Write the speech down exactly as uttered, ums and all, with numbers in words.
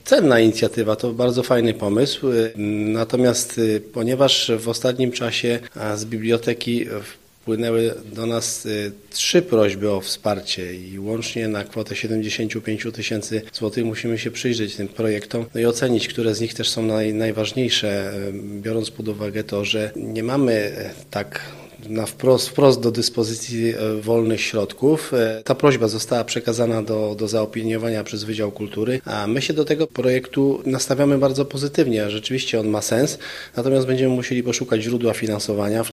cenna inicjatywa, to bardzo fajny pomysł. Natomiast ponieważ w ostatnim czasie z biblioteki wpłynęły do nas trzy prośby o wsparcie i łącznie na kwotę siedemdziesiąt pięć tysięcy złotych musimy się przyjrzeć tym projektom no i ocenić, które z nich też są naj, najważniejsze, biorąc pod uwagę to, że nie mamy tak na wprost, wprost do dyspozycji wolnych środków. Ta prośba została przekazana do, do zaopiniowania przez Wydział Kultury, a my się do tego projektu nastawiamy bardzo pozytywnie. Rzeczywiście on ma sens, natomiast będziemy musieli poszukać źródła finansowania.